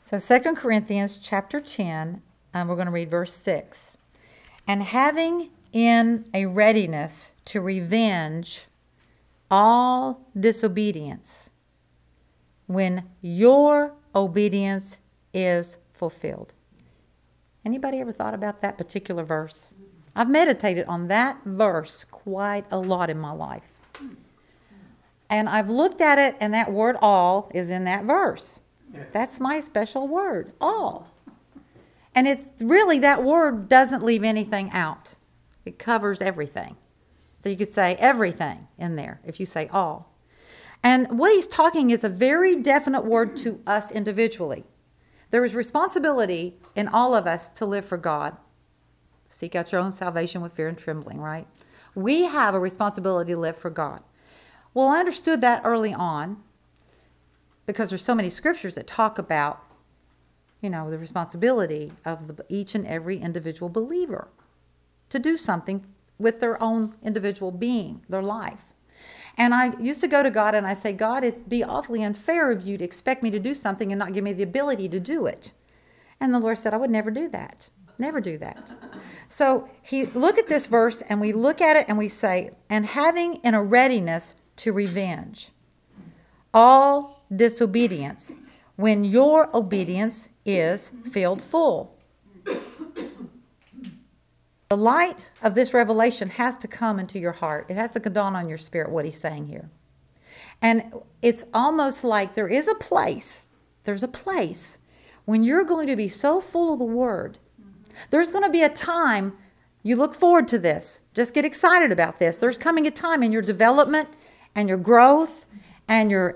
So 2 Corinthians chapter 10, we're going to read verse 6. And having in a readiness to revenge all disobedience when your obedience is fulfilled. Anybody ever thought about that particular verse? I've meditated on that verse quite a lot in my life. And I've looked at it, and that word all is in that verse. That's my special word, all. And it's really, that word doesn't leave anything out. It covers everything. So you could say everything in there if you say all. And what he's talking is a very definite word to us individually. There is responsibility in all of us to live for God. Seek out your own salvation with fear and trembling, right? We have a responsibility to live for God. Well, I understood that early on because there's so many scriptures that talk about, the responsibility of each and every individual believer to do something with their own individual being, their life. And I used to go to God and I say, God, it'd be awfully unfair of you to expect me to do something and not give me the ability to do it. And the Lord said, I would never do that. Never do that. So look at this verse and we look at it and we say, and having in a readiness to revenge all disobedience when your obedience is filled full. The light of this revelation has to come into your heart. It has to dawn on your spirit what he's saying here. And it's almost like there's a place when you're going to be so full of the Word. There's going to be a time, you look forward to this. Just get excited about this. There's coming a time in your development and your growth and your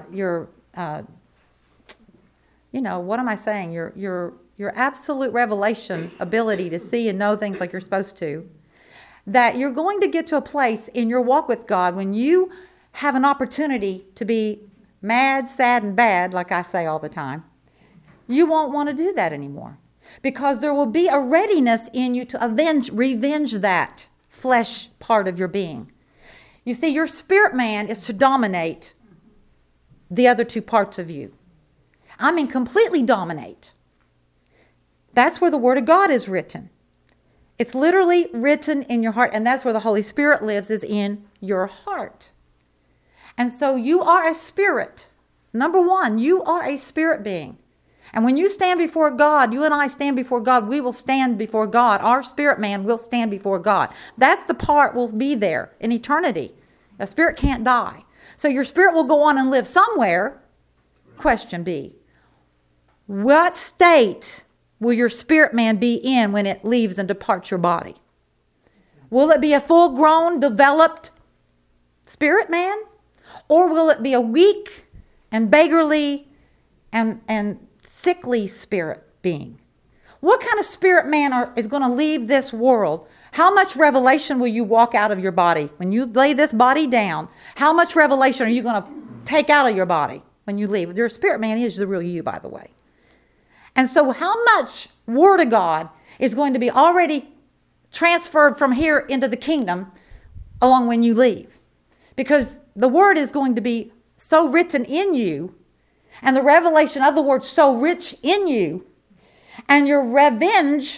what am I saying? Your absolute revelation ability to see and know things like you're supposed to, that you're going to get to a place in your walk with God when you have an opportunity to be mad, sad, and bad, like I say all the time. You won't want to do that anymore because there will be a readiness in you to revenge that flesh part of your being. You see, your spirit man is to dominate the other two parts of you. I mean, completely dominate. That's where the Word of God is written. It's literally written in your heart, and that's where the Holy Spirit lives, is in your heart. And so you are a spirit. Number one, you are a spirit being. And when you stand before God, you and I stand before God, we will stand before God. Our spirit man will stand before God. That's the part will be there in eternity. A spirit can't die. So your spirit will go on and live somewhere. Question B, what state will your spirit man be in when it leaves and departs your body? Will it be a full-grown, developed spirit man? Or will it be a weak and beggarly and sickly spirit being? What kind of spirit man is going to leave this world? How much revelation will you walk out of your body? When you lay this body down, how much revelation are you going to take out of your body when you leave? Your spirit man is the real you, by the way. And so how much Word of God is going to be already transferred from here into the kingdom along when you leave? Because the Word is going to be so written in you, and the revelation of the Word so rich in you, and your revenge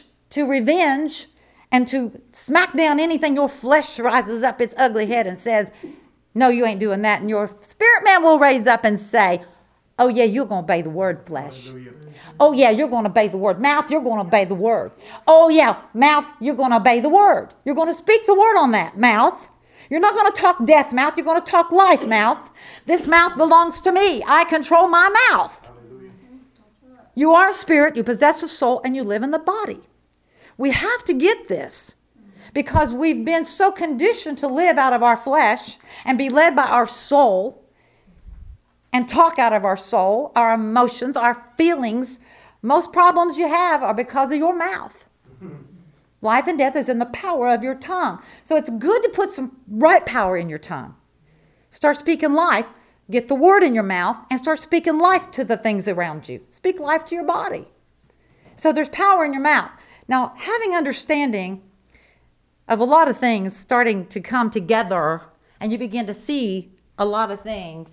and to smack down anything your flesh rises up its ugly head and says, no, you ain't doing that. And your spirit man will raise up and say, oh yeah, you're going to obey the Word, flesh. Hallelujah. Oh yeah, you're going to obey the Word. Mouth, you're going to obey the Word. Oh yeah, mouth, you're going to obey the Word. You're going to speak the Word on that, mouth. You're not going to talk death, mouth. You're going to talk life, mouth. This mouth belongs to me. I control my mouth. Hallelujah. You are a spirit, you possess a soul, and you live in the body. We have to get this because we've been so conditioned to live out of our flesh and be led by our soul and talk out of our soul, our emotions, our feelings. Most problems you have are because of your mouth. Life and death is in the power of your tongue. So it's good to put some right power in your tongue. Start speaking life. Get the Word in your mouth and start speaking life to the things around you. Speak life to your body. So there's power in your mouth. Now, having understanding of a lot of things starting to come together and you begin to see a lot of things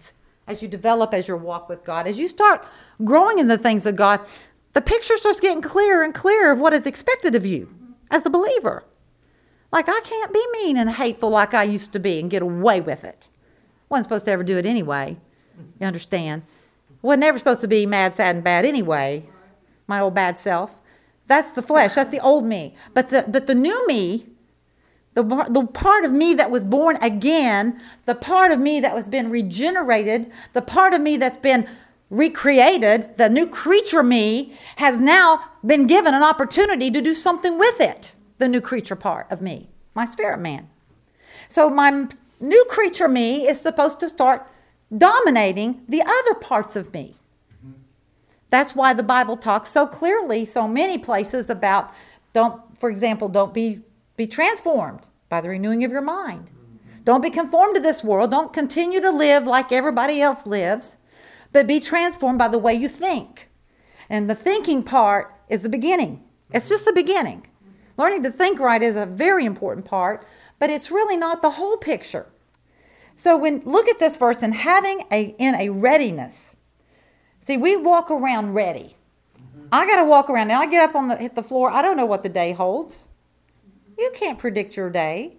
as you develop as your walk with God, as you start growing in the things of God, the picture starts getting clearer and clearer of what is expected of you as a believer. Like, I can't be mean and hateful like I used to be and get away with it. Wasn't supposed to ever do it anyway. You understand? Wasn't ever supposed to be mad, sad, and bad anyway. My old bad self. That's the flesh. That's the old me. But the new me, the part of me that was born again, the part of me that was been regenerated, the part of me that's been recreated, the new creature me, has now been given an opportunity to do something with it. The new creature part of me, my spirit man. So my new creature me is supposed to start dominating the other parts of me. That's why the Bible talks so clearly, so many places about, don't be transformed by the renewing of your mind. Don't be conformed to this world. Don't continue to live like everybody else lives, but be transformed by the way you think. And the thinking part is the beginning. It's just the beginning. Learning to think right is a very important part, but it's really not the whole picture. So look at this verse, and having in a readiness. See, we walk around ready. I got to walk around. Now I get up hit the floor. I don't know what the day holds. You can't predict your day.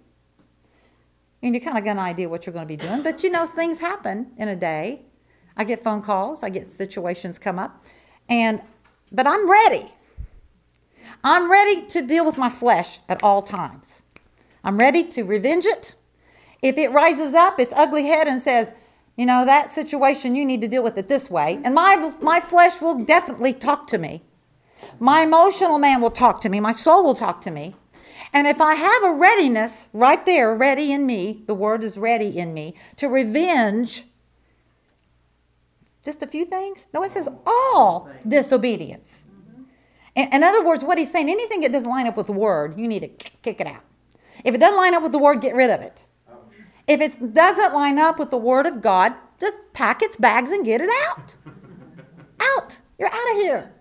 And you kind of got an idea what you're going to be doing, but things happen in a day. I get phone calls. I get situations come up, but I'm ready. I'm ready to deal with my flesh at all times. I'm ready to revenge it. If it rises up its ugly head and says, that situation, you need to deal with it this way. And my flesh will definitely talk to me. My emotional man will talk to me. My soul will talk to me. And if I have a readiness right there, ready in me, the word is ready in me, to revenge just a few things. No, it says all disobedience. In other words, what he's saying, anything that doesn't line up with the word, you need to kick it out. If it doesn't line up with the word, get rid of it. If it doesn't line up with the word of God, just pack its bags and get it out. Out. You're out of here.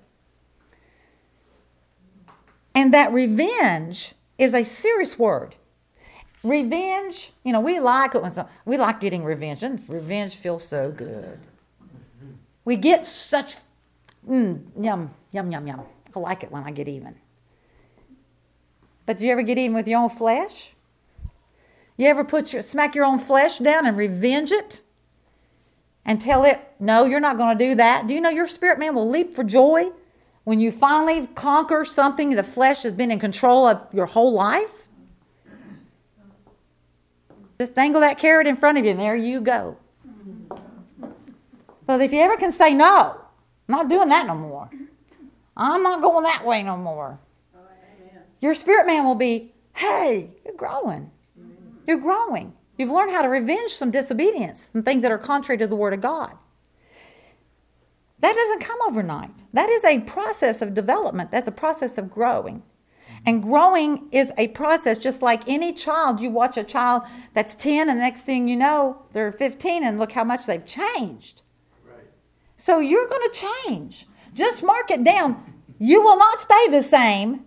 And that revenge is a serious word. Revenge, we like it we like getting revenge. And revenge feels so good. We get such yum, yum, yum, yum. I like it when I get even. But do you ever get even with your own flesh? You ever smack your own flesh down and revenge it? And tell it, no, you're not going to do that. Do you know your spirit man will leap for joy when you finally conquer something the flesh has been in control of your whole life? Just dangle that carrot in front of you and there you go. But if you ever can say, no, I'm not doing that no more. I'm not going that way no more. Your spirit man will be, hey, you're growing. You're growing. You've learned how to revenge some disobedience and things that are contrary to the Word of God. That doesn't come overnight. That is a process of development. That's a process of growing. And growing is a process just like any child. You watch a child that's 10 and the next thing you know, they're 15 and look how much they've changed. Right. So you're going to change. Just mark it down. You will not stay the same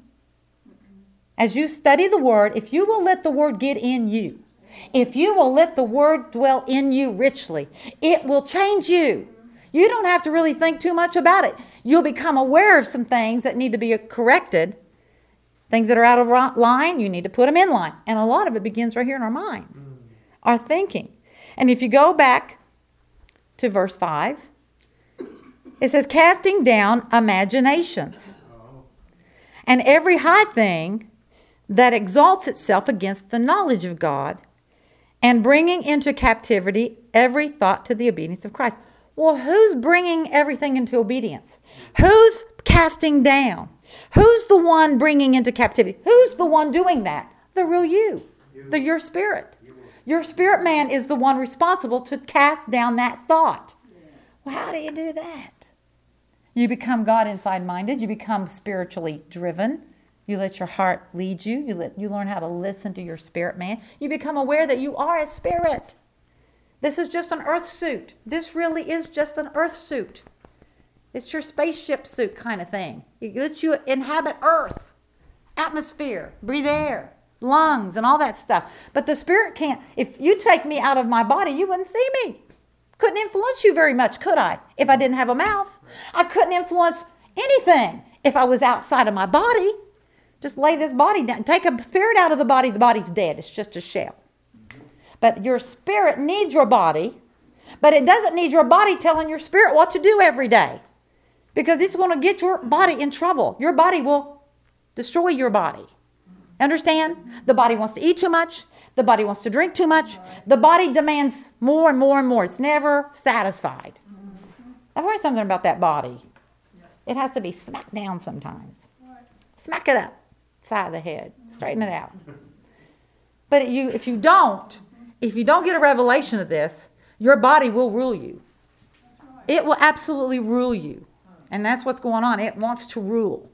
as you study the Word. If you will let the Word get in you, if you will let the Word dwell in you richly, it will change you. You don't have to really think too much about it. You'll become aware of some things that need to be corrected. Things that are out of line, you need to put them in line. And a lot of it begins right here in our minds, our thinking. And if you go back to verse 5, it says, casting down imaginations and every high thing that exalts itself against the knowledge of God, and bringing into captivity every thought to the obedience of Christ. Well, who's bringing everything into obedience? Who's casting down? Who's the one bringing into captivity? Who's the one doing that? The real you. Your spirit. Your spirit man is the one responsible to cast down that thought. Well, how do you do that? You become God inside minded. You become spiritually driven. You let your heart lead you. You learn how to listen to your spirit man. You become aware that you are a spirit. This is just an earth suit. This really is just an earth suit. It's your spaceship suit kind of thing. It lets you inhabit earth, atmosphere, breathe air, lungs, and all that stuff. But the spirit can't. If you take me out of my body, you wouldn't see me. Couldn't influence you very much, could I? If I didn't have a mouth. I couldn't influence anything if I was outside of my body. Just lay this body down. Take a spirit out of the body's dead. It's just a shell. But your spirit needs your body, but it doesn't need your body telling your spirit what to do every day. Because it's going to get your body in trouble. Your body will destroy your body. Understand? The body wants to eat too much. The body wants to drink too much. The body demands more and more and more. It's never satisfied. I've heard something about that body. It has to be smacked down sometimes. Smack it up, side of the head, straighten it out. But if you don't get a revelation of this, your body will rule you. It will absolutely rule you. And that's what's going on. It wants to rule.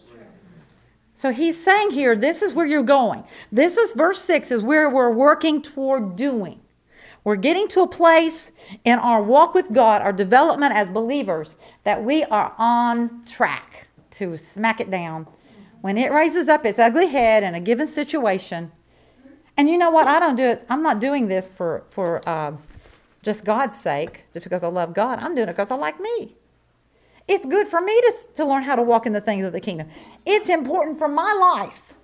So he's saying here, this is where you're going. This is verse 6 is where we're working toward doing. We're getting to a place in our walk with God, our development as believers, that we are on track to smack it down. When it raises up its ugly head in a given situation. And you know what? I don't do it. I'm not doing this for just God's sake, just because I love God. I'm doing it because I like me. It's good for me to learn how to walk in the things of the kingdom. It's important for my life.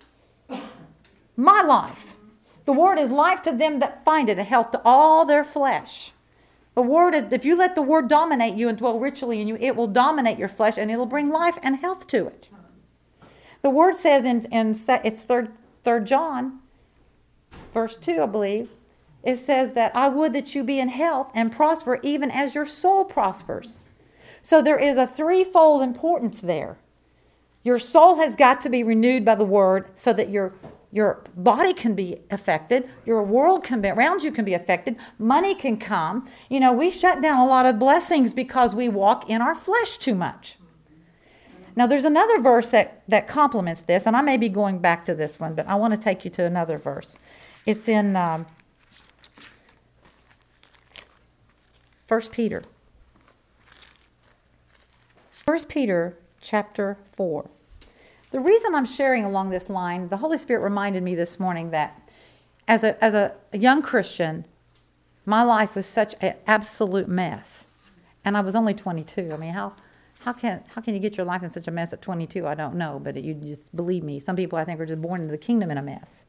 My life. The word is life to them that find it, and health to all their flesh. The word, if you let the word dominate you and dwell richly in you, it will dominate your flesh and it'll bring life and health to it. The word says it's 3 John, verse 2, I believe. It says that I would that you be in health and prosper even as your soul prospers. So there is a threefold importance there. Your soul has got to be renewed by the word so that your body can be affected. Your world around you can be affected. Money can come. You know, we shut down a lot of blessings because we walk in our flesh too much. Now, there's another verse that complements this, and I may be going back to this one, but I want to take you to another verse. It's in 1 Peter. 1 Peter chapter 4. The reason I'm sharing along this line, the Holy Spirit reminded me this morning that as a young Christian, my life was such an absolute mess. And I was only 22. I mean, how can you get your life in such a mess at 22? I don't know, but you just believe me. Some people, I think, are just born into the kingdom in a mess.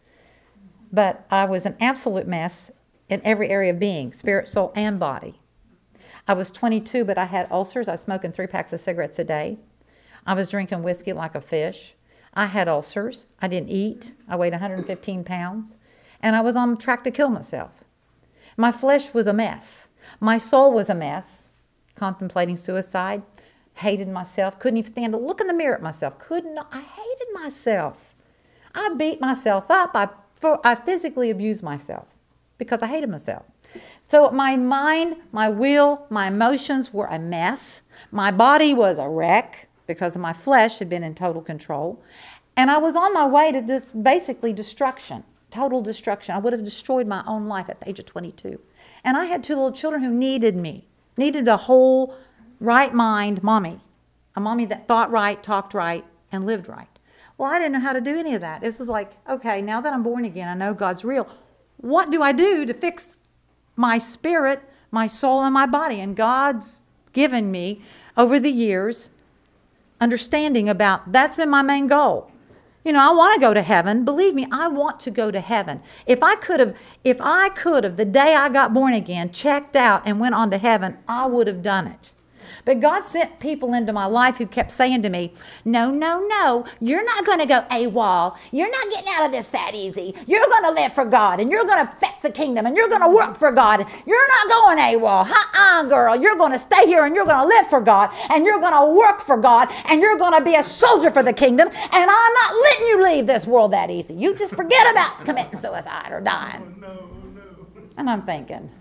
But I was an absolute mess in every area of being, spirit, soul, and body. I was 22, but I had ulcers. I was smoking 3 packs of cigarettes a day. I was drinking whiskey like a fish. I had ulcers. I didn't eat. I weighed 115 pounds. And I was on track to kill myself. My flesh was a mess. My soul was a mess. Contemplating suicide. Hated myself. Couldn't even stand to look in the mirror at myself. I hated myself. I beat myself up. I physically abused myself because I hated myself. So my mind, my will, my emotions were a mess. My body was a wreck because my flesh had been in total control. And I was on my way to this basically destruction, total destruction. I would have destroyed my own life at the age of 22. And I had 2 little children who needed me, needed a whole right mind mommy, a mommy that thought right, talked right, and lived right. Well, I didn't know how to do any of that. This was like, okay, now that I'm born again, I know God's real. What do I do to fix my spirit, my soul, and my body? And God's given me, over the years, understanding about that's been my main goal. You know, I want to go to heaven. Believe me, I want to go to heaven. If I could have, the day I got born again, checked out and went on to heaven, I would have done it. But God sent people into my life who kept saying to me, no, you're not going to go AWOL. You're not getting out of this that easy. You're going to live for God, and you're going to affect the kingdom, and you're going to work for God. You're not going AWOL. Girl, you're going to stay here, and you're going to live for God, and you're going to work for God, and you're going to be a soldier for the kingdom, and I'm not letting you leave this world that easy. You just forget about committing suicide or dying. No. And I'm thinking,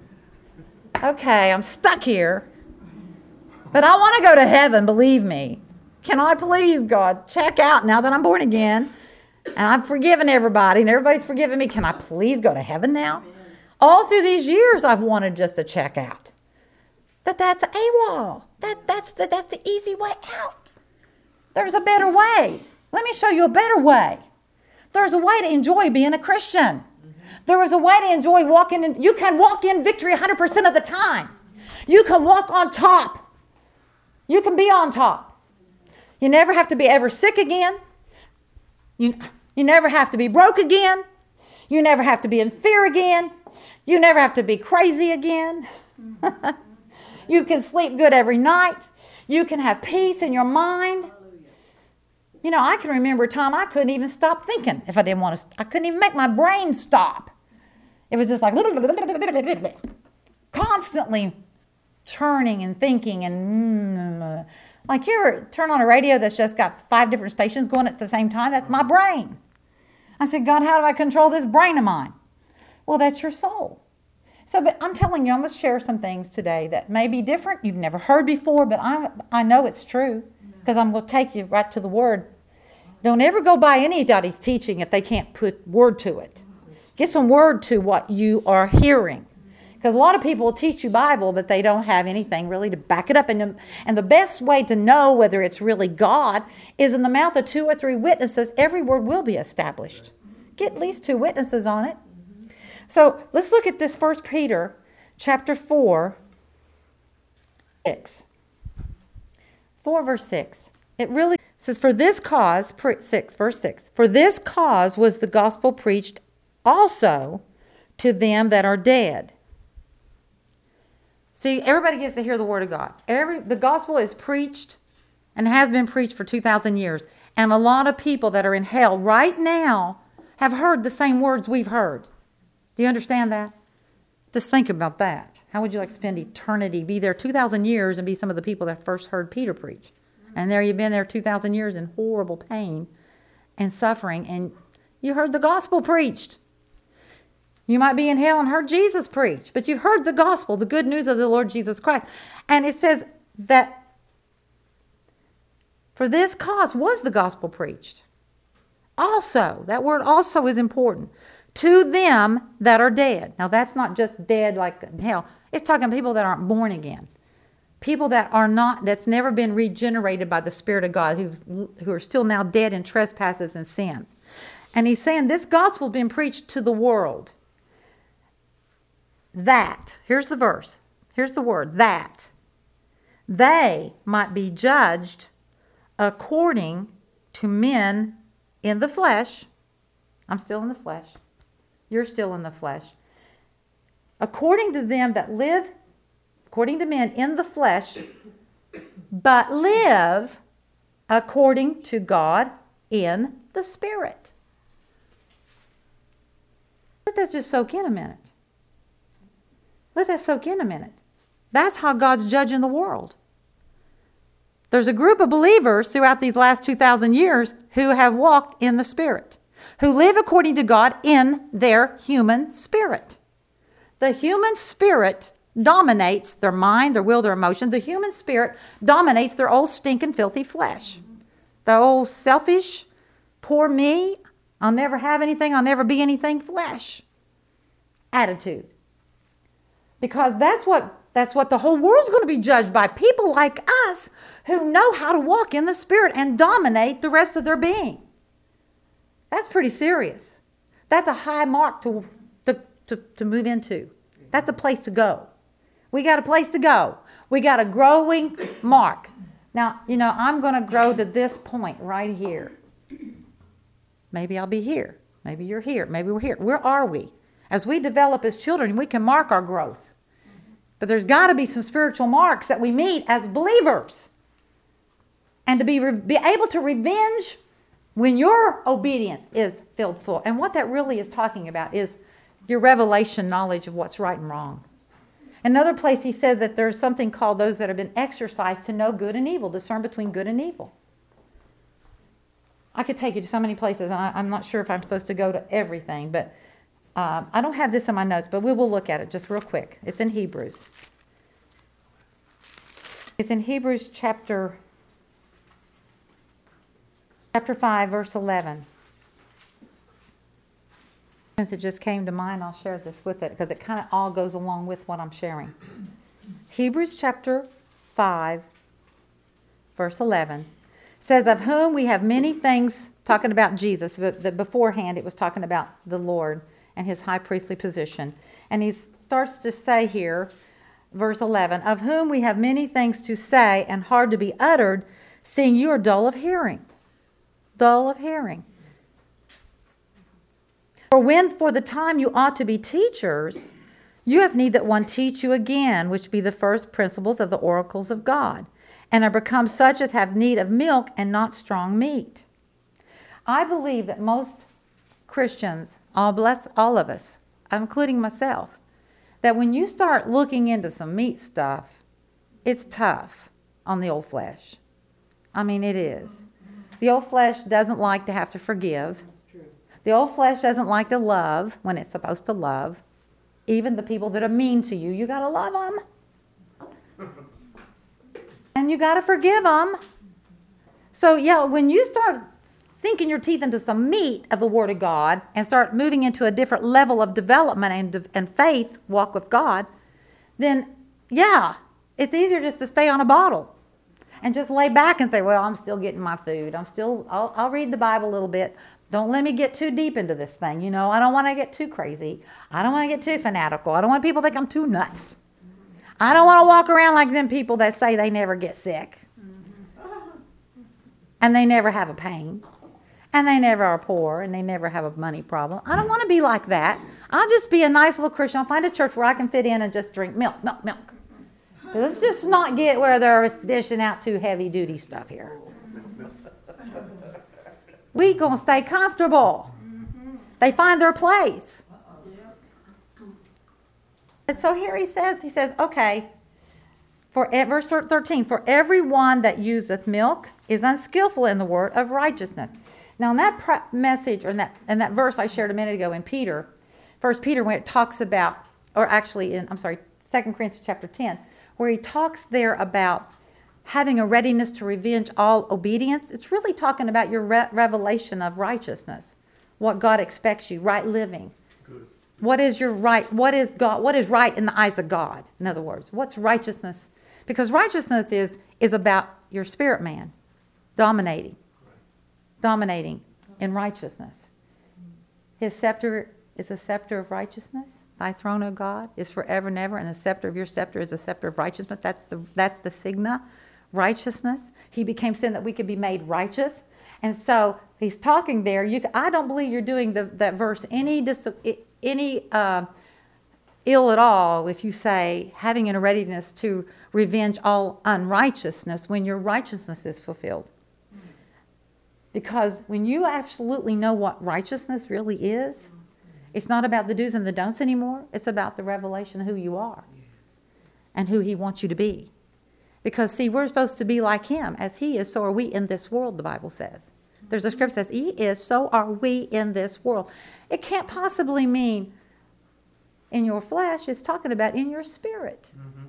okay, I'm stuck here. But I want to go to heaven, believe me. Can I please, God, check out now that I'm born again and I've forgiven everybody and everybody's forgiven me. Can I please go to heaven now? All through these years, I've wanted just to check out. That's AWOL. That's the easy way out. There's a better way. Let me show you a better way. There's a way to enjoy being a Christian. There is a way to enjoy walking in. You can walk in victory 100% of the time. You can walk on top. You can be on top. You never have to be ever sick again. You never have to be broke again. You never have to be in fear again. You never have to be crazy again. You can sleep good every night. You can have peace in your mind. You know, I can remember a time I couldn't even stop thinking if I didn't want to. I couldn't even make my brain stop. It was just like constantly turning and thinking and like you ever turn on a radio that's just got 5 different stations going at the same time? That's my brain. I said, God, how do I control this brain of mine? Well, that's your soul. So, but I'm telling you, I'm going to share some things today that may be different. You've never heard before, but I know it's true because I'm going to take you right to the Word. Don't ever go by anybody's teaching if they can't put word to it. Get some word to what you are hearing. Because a lot of people will teach you Bible, but they don't have anything really to back it up. And the best way to know whether it's really God is in the mouth of 2 or 3 witnesses, every word will be established. Get at least 2 witnesses on it. So let's look at this 1 Peter chapter 4, 6. 4 verse 6. It really says, for this cause, 6, verse 6, for this cause was the gospel preached also to them that are dead. See, everybody gets to hear the word of God. The gospel is preached and has been preached for 2,000 years. And a lot of people that are in hell right now have heard the same words we've heard. Do you understand that? Just think about that. How would you like to spend eternity, be there 2,000 years and be some of the people that first heard Peter preach? And there you've been there 2,000 years in horrible pain and suffering, and you heard the gospel preached. You might be in hell and heard Jesus preach, but you've heard the gospel, the good news of the Lord Jesus Christ. And it says that for this cause was the gospel preached. Also, that word also is important. To them that are dead. Now that's not just dead like in hell. It's talking people that aren't born again. People that are not, that's never been regenerated by the Spirit of God, who are still now dead in trespasses and sin. And he's saying this gospel's been preached to the world. That, here's the verse, here's the word, that they might be judged according to men in the flesh. I'm still in the flesh. You're still in the flesh. According to them that live, according to men in the flesh, but live according to God in the Spirit. Let that just soak in a minute. Let that soak in a minute. That's how God's judging the world. There's a group of believers throughout these last 2,000 years who have walked in the Spirit, who live according to God in their human spirit. The human spirit dominates their mind, their will, their emotion. The human spirit dominates their old stinking, filthy flesh. The old selfish, poor me, I'll never have anything, I'll never be anything flesh attitude. Because that's what the whole world's going to be judged by. People like us who know how to walk in the Spirit and dominate the rest of their being. That's pretty serious. That's a high mark to move into. That's a place to go. We got a place to go. We got a growing mark. Now, I'm going to grow to this point right here. Maybe I'll be here. Maybe you're here. Maybe we're here. Where are we? As we develop as children, we can mark our growth. But there's got to be some spiritual marks that we meet as believers. And to be able to revenge when your obedience is filled full. And what that really is talking about is your revelation knowledge of what's right and wrong. Another place he said that there's something called those that have been exercised to know good and evil, discern between good and evil. I could take you to so many places, and I'm not sure if I'm supposed to go to everything, but I don't have this in my notes, but we will look at it just real quick. It's in Hebrews. It's in Hebrews chapter 5, verse 11. Since it just came to mind, I'll share this with it because it kind of all goes along with what I'm sharing. Hebrews chapter 5, verse 11 says, of whom we have many things, talking about Jesus, but beforehand it was talking about the Lord and his high priestly position. And he starts to say here, verse 11, of whom we have many things to say and hard to be uttered, seeing you are dull of hearing. Dull of hearing. For when for the time you ought to be teachers, you have need that one teach you again, which be the first principles of the oracles of God, and are become such as have need of milk and not strong meat. I believe that most Christians, bless all of us, including myself, that when you start looking into some meat stuff, it's tough on the old flesh. I mean, it is. The old flesh doesn't like to have to forgive. The old flesh doesn't like to love when it's supposed to love. Even the people that are mean to you, you got to love them. And you got to forgive them. So, yeah, when you start sinking your teeth into some meat of the Word of God and start moving into a different level of development and faith, walk with God, then, yeah, it's easier just to stay on a bottle and just lay back and say, well, I'm still getting my food. I'll read the Bible a little bit. Don't let me get too deep into this thing. You know, I don't want to get too crazy. I don't want to get too fanatical. I don't want people to think I'm too nuts. I don't want to walk around like them people that say they never get sick. And they never have a pain. And they never are poor. And they never have a money problem. I don't want to be like that. I'll just be a nice little Christian. I'll find a church where I can fit in and just drink milk. Let's just not get where they're dishing out too heavy duty stuff here. We gonna stay comfortable. They find their place. And so here he says, okay, verse 13, for everyone that useth milk is unskillful in the word of righteousness. Now in that message, or in that verse I shared a minute ago in Peter, 1 Peter, when it talks about, or actually in, 2 Corinthians chapter 10, where he talks there about having a readiness to revenge all obedience, it's really talking about your revelation of righteousness, what God expects you, right living. Good. What is your right? What is God? What is right in the eyes of God? In other words, what's righteousness? Because righteousness is about your spirit man dominating in righteousness. His scepter is a scepter of righteousness. Thy throne, O God, is forever and ever, and the scepter of your scepter is a scepter of righteousness. That's the signa. Righteousness. He became sin that we could be made righteous. And so he's talking there. I don't believe you're doing that verse any ill at all if you say having a readiness to revenge all unrighteousness when your righteousness is fulfilled. Because when you absolutely know what righteousness really is, it's not about the do's and the don'ts anymore. It's about the revelation of who you are and who he wants you to be. Because, see, we're supposed to be like him. As he is, so are we in this world, the Bible says. There's a scripture that says, he is, so are we in this world. It can't possibly mean in your flesh. It's talking about in your spirit. Mm-hmm.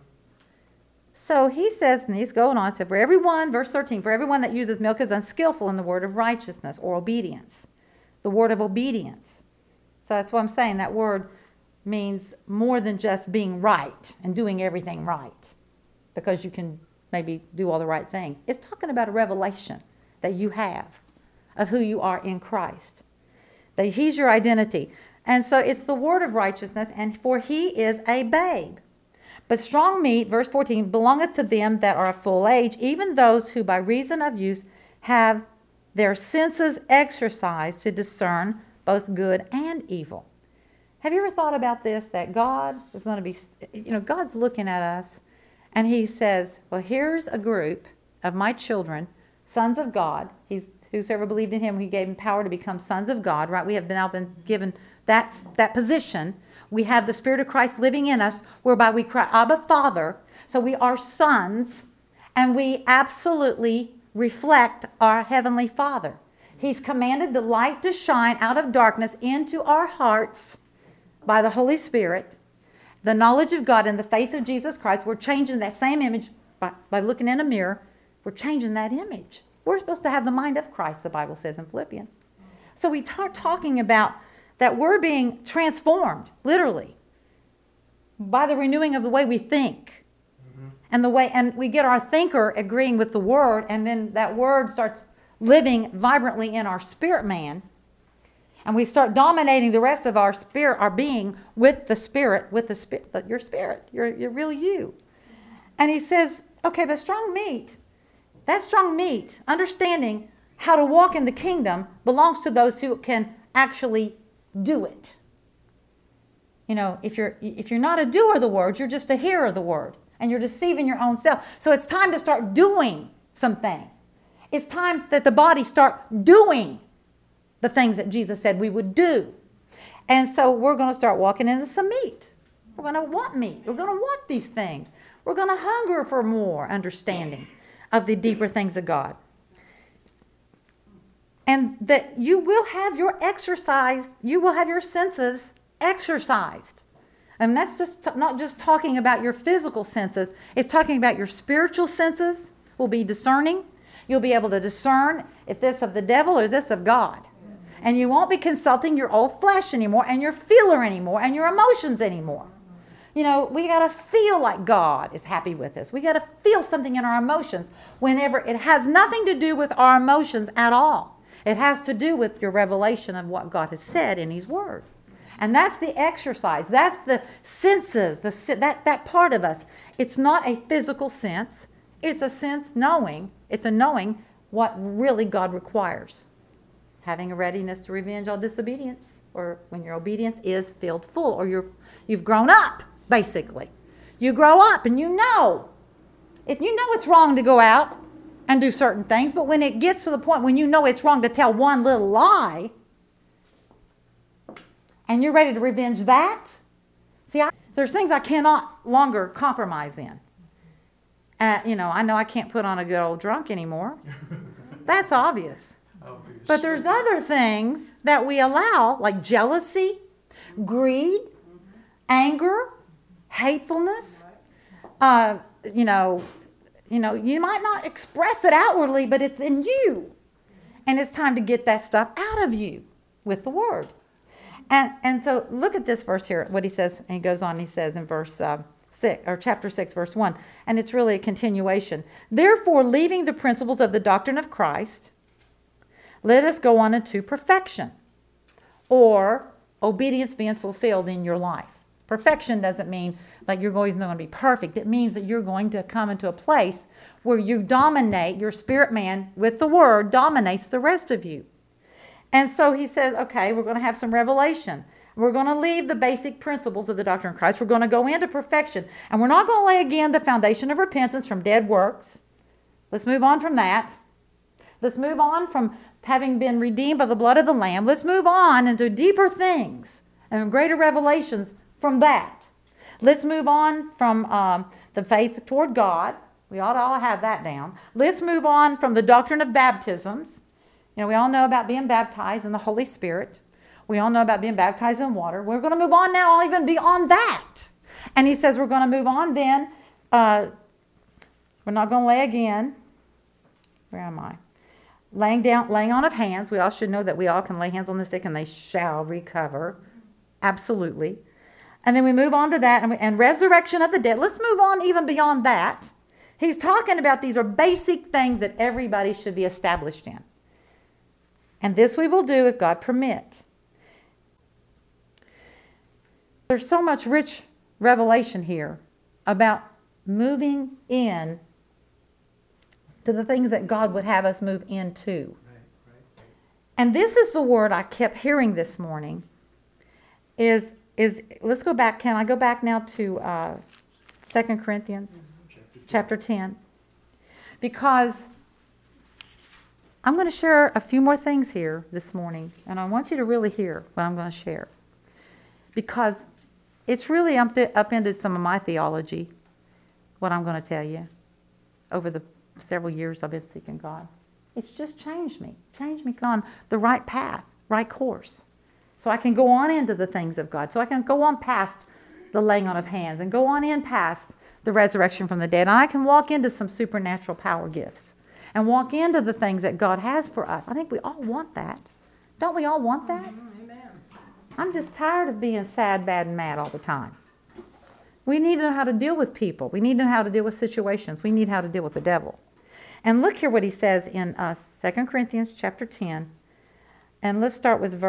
So he says, and he's going on, said, for everyone, verse 13, for everyone that uses milk is unskillful in the word of righteousness or obedience. The word of obedience. So that's what I'm saying. That word means more than just being right and doing everything right. Because you can maybe do all the right thing. It's talking about a revelation that you have of who you are in Christ. That he's your identity. And so it's the word of righteousness, and for he is a babe. But strong meat, verse 14, belongeth to them that are of full age, even those who by reason of use have their senses exercised to discern both good and evil. Have you ever thought about this, that God is going to be, God's looking at us, and he says, well, here's a group of my children, sons of God. Whosoever believed in him, he gave him power to become sons of God, right? We have now been given that position. We have the Spirit of Christ living in us, whereby we cry, Abba, Father. So we are sons, and we absolutely reflect our Heavenly Father. He's commanded the light to shine out of darkness into our hearts by the Holy Spirit. The knowledge of God and the faith of Jesus Christ, we're changing that same image by looking in a mirror. We're changing that image. We're supposed to have the mind of Christ, the Bible says in Philippians. So we start talking about that we're being transformed, literally, by the renewing of the way we think. Mm-hmm. And we get our thinker agreeing with the Word, and then that Word starts living vibrantly in our spirit man. And we start dominating the rest of our spirit, our being, with the spirit, your spirit, your real you. And he says, okay, but strong meat, that strong meat, understanding how to walk in the kingdom, belongs to those who can actually do it. You know, if you're not a doer of the word, you're just a hearer of the word. And you're deceiving your own self. So it's time to start doing some things. It's time that the body start doing the things that Jesus said we would do. And so we're going to start walking into some meat. We're going to want meat. We're going to want these things. We're going to hunger for more understanding of the deeper things of God. And that you will have your exercise, you will have your senses exercised. And that's just not just talking about your physical senses. It's talking about your spiritual senses will be discerning. You'll be able to discern if this of the devil or is this of God. Yes. And you won't be consulting your old flesh anymore and your feeler anymore and your emotions anymore. You know, we got to feel like God is happy with us. We got to feel something in our emotions whenever it has nothing to do with our emotions at all. It has to do with your revelation of what God has said in His Word. And that's the exercise. That's the senses, that part of us. It's not a physical sense. It's a sense knowing. It's a knowing what really God requires. Having a readiness to revenge all disobedience, or when your obedience is filled full, or you've grown up, basically. You grow up and you know. If you know it's wrong to go out and do certain things, but when it gets to the point when you know it's wrong to tell one little lie, and you're ready to revenge that, see, there's things I cannot longer compromise in. You know I can't put on a good old drunk anymore. That's obvious. But there's other things that we allow, like jealousy, greed, anger, hatefulness. You might not express it outwardly, but it's in you. And it's time to get that stuff out of you with the Word. And so look at this verse here, what he says, and he goes on, he says in verse 6, or chapter 6, verse 1, and it's really a continuation. Therefore, leaving the principles of the doctrine of Christ, let us go on into perfection, or obedience being fulfilled in your life. Perfection doesn't mean like you're always going to be perfect. It means that you're going to come into a place where you dominate, your spirit man with the Word dominates the rest of you. And so he says, okay, we're going to have some revelation. We're going to leave the basic principles of the doctrine of Christ. We're going to go into perfection. And we're not going to lay again the foundation of repentance from dead works. Let's move on from that. Let's move on from having been redeemed by the blood of the Lamb. Let's move on into deeper things and greater revelations from that. Let's move on from the faith toward God. We ought to all have that down. Let's move on from the doctrine of baptisms. You know, we all know about being baptized in the Holy Spirit. We all know about being baptized in water. We're going to move on now, even beyond that. And he says we're going to move on then. We're not going to lay again. Where am I? Laying on of hands. We all should know that we all can lay hands on the sick and they shall recover. Absolutely. And then we move on to that and resurrection of the dead. Let's move on even beyond that. He's talking about these are basic things that everybody should be established in. And this we will do if God permit. There's so much rich revelation here about moving in to the things that God would have us move into. Right. And this is the word I kept hearing this morning. Is let's go back. Can I go back now to 2 Corinthians chapter 10? Because I'm going to share a few more things here this morning, and I want you to really hear what I'm going to share. Because it's really upended some of my theology, what I'm going to tell you, over the several years I've been seeking God. It's just changed me on the right path, right course. So I can go on into the things of God. So I can go on past the laying on of hands and go on in past the resurrection from the dead. And I can walk into some supernatural power gifts. And walk into the things that God has for us. I think we all want that. Don't we all want that? Amen. I'm just tired of being sad, bad, and mad all the time. We need to know how to deal with people. We need to know how to deal with situations. We need how to deal with the devil. And look here what he says in 2 Corinthians chapter 10. And let's start with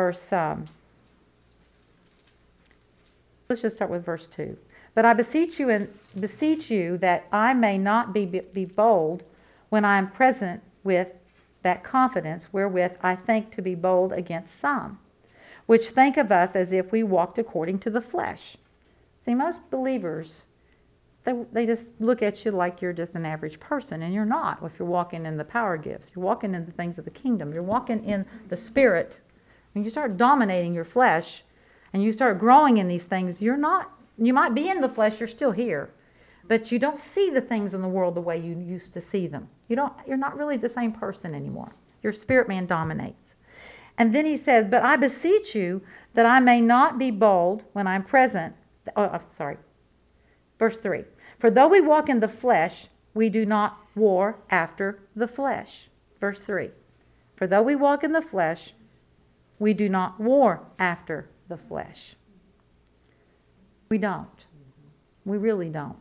let's just start with verse 2. But I beseech you that I may not be bold when I am present with that confidence wherewith I think to be bold against some, which think of us as if we walked according to the flesh. See, most believers, they just look at you like you're just an average person, and you're not if you're walking in the power gifts. You're walking in the things of the kingdom. You're walking in the Spirit. When you start dominating your flesh and you start growing in these things, you might be in the flesh, you're still here, but you don't see the things in the world the way you used to see them. You're not really the same person anymore. Your spirit man dominates. And then he says, but I beseech you that I may not be bold when I'm present. Verse 3. For though we walk in the flesh, we do not war after the flesh. Verse 3. For though we walk in the flesh, we do not war after the flesh. We don't. We really don't.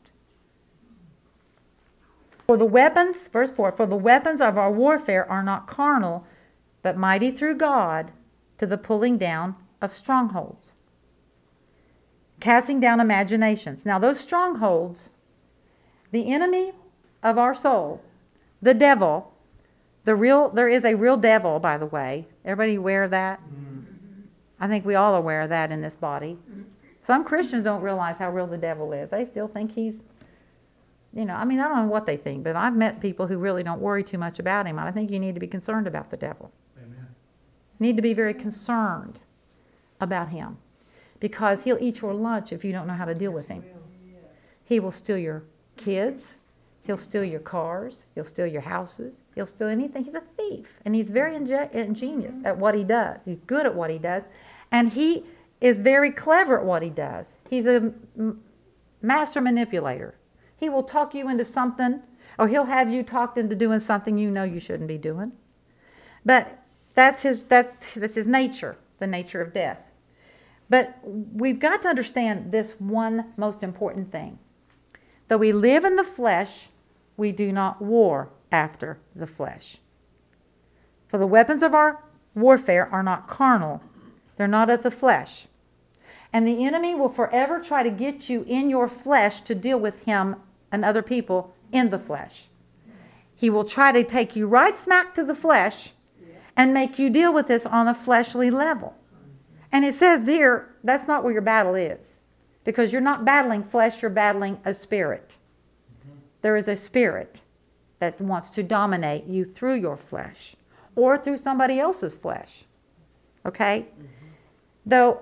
For the weapons, verse 4, for the weapons of our warfare are not carnal, but mighty through God to the pulling down of strongholds, casting down imaginations. Now those strongholds, the enemy of our soul, the devil, there is a real devil, by the way. Everybody aware of that? I think we all are aware of that in this body. Some Christians don't realize how real the devil is. They still think he's, I don't know what they think, but I've met people who really don't worry too much about him. I think you need to be concerned about the devil. Amen. You need to be very concerned about him, because he'll eat your lunch if you don't know how to deal with him. He will steal your kids. He'll steal your cars. He'll steal your houses. He'll steal anything. He's a thief, and he's very ingenious at what he does. He's good at what he does, and he is very clever at what he does. He's a master manipulator. He will talk you into something, or he'll have you talked into doing something you know you shouldn't be doing. But that's his nature, the nature of death. But we've got to understand this one most important thing. Though we live in the flesh, we do not war after the flesh. For the weapons of our warfare are not carnal. They're not of the flesh. And the enemy will forever try to get you in your flesh to deal with him and other people in the flesh. He will try to take you right smack to the flesh and make you deal with this on a fleshly level. And it says here, that's not where your battle is. Because you're not battling flesh, you're battling a spirit. There is a spirit that wants to dominate you through your flesh or through somebody else's flesh. Okay? Though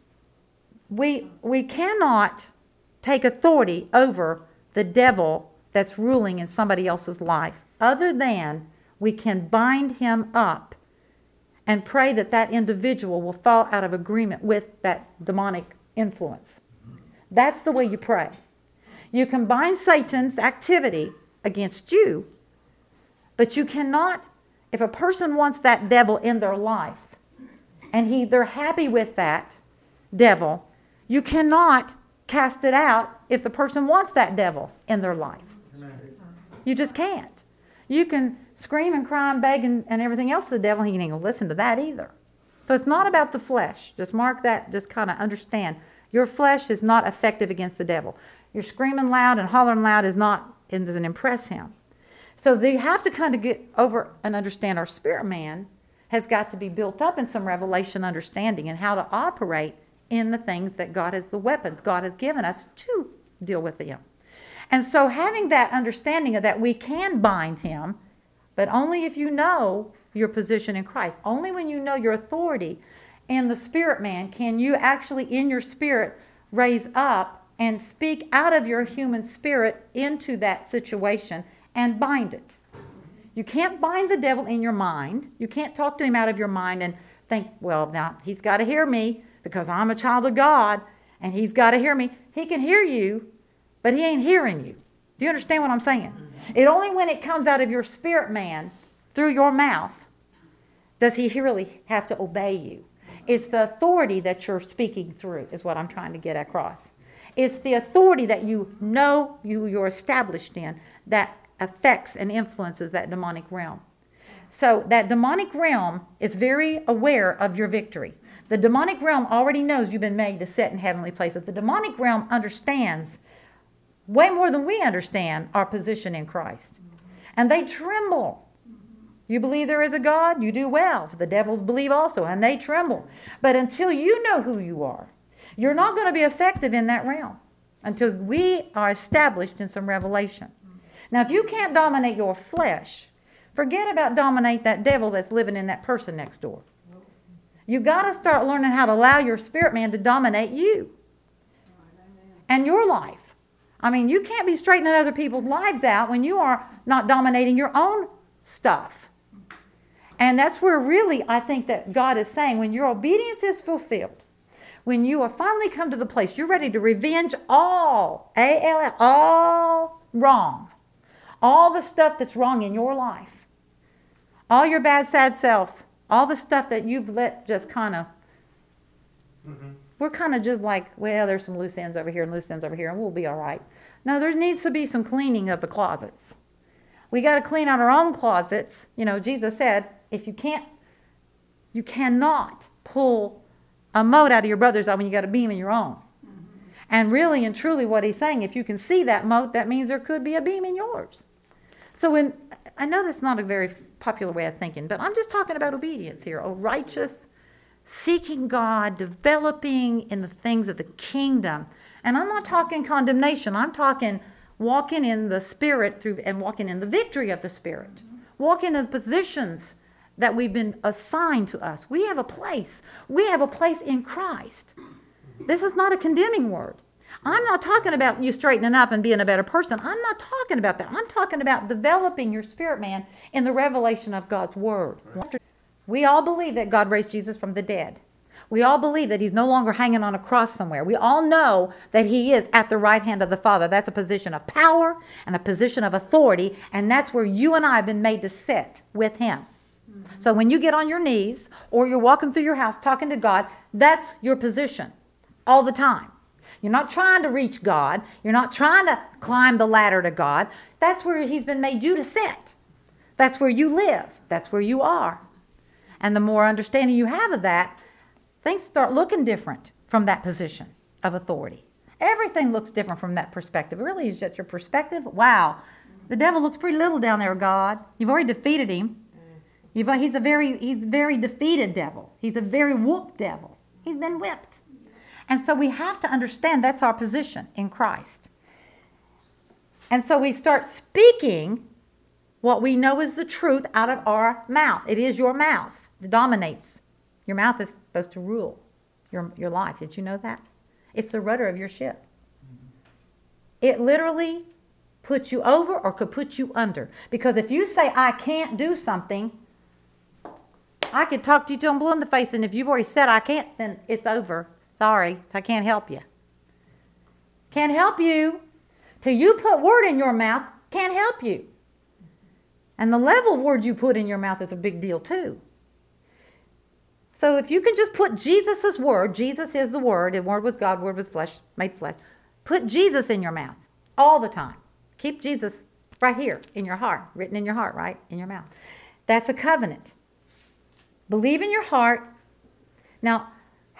we cannot take authority over the devil that's ruling in somebody else's life, other than we can bind him up and pray that that individual will fall out of agreement with that demonic influence. That's the way you pray. You can bind Satan's activity against you, but you cannot, if a person wants that devil in their life and they're happy with that devil, you cannot cast it out if the person wants that devil in their life. You just can't. You can scream and cry and beg and everything else to the devil, he ain't going to listen to that either. So it's not about the flesh. Just mark that, just kind of understand. Your flesh is not effective against the devil. Your screaming loud and hollering loud doesn't impress him. So they have to kind of get over and understand our spirit man has got to be built up in some revelation understanding and how to operate in the things that the weapons God has given us to deal with him. And so having that understanding of that we can bind him, but only if you know your position in Christ. Only when you know your authority in the spirit man can you actually in your spirit raise up and speak out of your human spirit into that situation and bind it. You can't bind the devil in your mind. You can't talk to him out of your mind and think, well, now he's got to hear me because I'm a child of God and he's got to hear me. He can hear you, but he ain't hearing you. Do you understand what I'm saying? It only when it comes out of your spirit man through your mouth does he really have to obey you. It's the authority that you're speaking through is what I'm trying to get across. It's the authority that you know you're established in that affects and influences that demonic realm. So that demonic realm is very aware of your victory. The demonic realm already knows you've been made to sit in heavenly places. The demonic realm understands way more than we understand our position in Christ. And they tremble. You believe there is a God? You do well. The devils believe also, and they tremble. But until you know who you are, you're not going to be effective in that realm until we are established in some revelation. Now, if you can't dominate your flesh, forget about dominate that devil that's living in that person next door. You got to start learning how to allow your spirit man to dominate you and your life. I mean, you can't be straightening other people's lives out when you are not dominating your own stuff. And that's where really I think that God is saying when your obedience is fulfilled, when you are finally come to the place you're ready to revenge all, A-L-L, all wrong, all the stuff that's wrong in your life, all your bad, sad self, all the stuff that you've let just kind of, we're kind of just like, well, there's some loose ends over here and loose ends over here, and we'll be all right. No, there needs to be some cleaning of the closets. We got to clean out our own closets. You know, Jesus said, if you cannot pull a mote out of your brother's eye when you got a beam in your own. And really and truly what he's saying, if you can see that mote, that means there could be a beam in yours. So I know that's not a very popular way of thinking, but I'm just talking about obedience here. A righteous, seeking God, developing in the things of the kingdom. And I'm not talking condemnation. I'm talking walking in the Spirit through and walking in the victory of the Spirit. Walking in the positions that we've been assigned to us. We have a place. We have a place in Christ. This is not a condemning word. I'm not talking about you straightening up and being a better person. I'm not talking about that. I'm talking about developing your spirit man in the revelation of God's word. We all believe that God raised Jesus from the dead. We all believe that he's no longer hanging on a cross somewhere. We all know that he is at the right hand of the Father. That's a position of power and a position of authority, and that's where you and I have been made to sit with him. So when you get on your knees or you're walking through your house talking to God, that's your position all the time. You're not trying to reach God. You're not trying to climb the ladder to God. That's where he's been made you to sit. That's where you live. That's where you are. And the more understanding you have of that, things start looking different from that position of authority. Everything looks different from that perspective. It really is just your perspective. Wow, the devil looks pretty little down there, God. You've already defeated him. He's a very defeated devil. He's a very whooped devil. He's been whipped. And so we have to understand that's our position in Christ. And so we start speaking what we know is the truth out of our mouth. It is your mouth that dominates. Your mouth is supposed to rule your life. Did you know that? It's the rudder of your ship. It literally puts you over or could put you under. Because if you say, I can't do something, I could talk to you till I'm blue in the face, and if you've already said I can't, then it's over. Sorry, I can't help you. Can't help you. Till you put word in your mouth, can't help you. And the level of words you put in your mouth is a big deal too. So if you can just put Jesus' word, Jesus is the word, and word was God, word was flesh, made flesh. Put Jesus in your mouth all the time. Keep Jesus right here in your heart, written in your heart, right? In your mouth. That's a covenant. Believe in your heart. Now,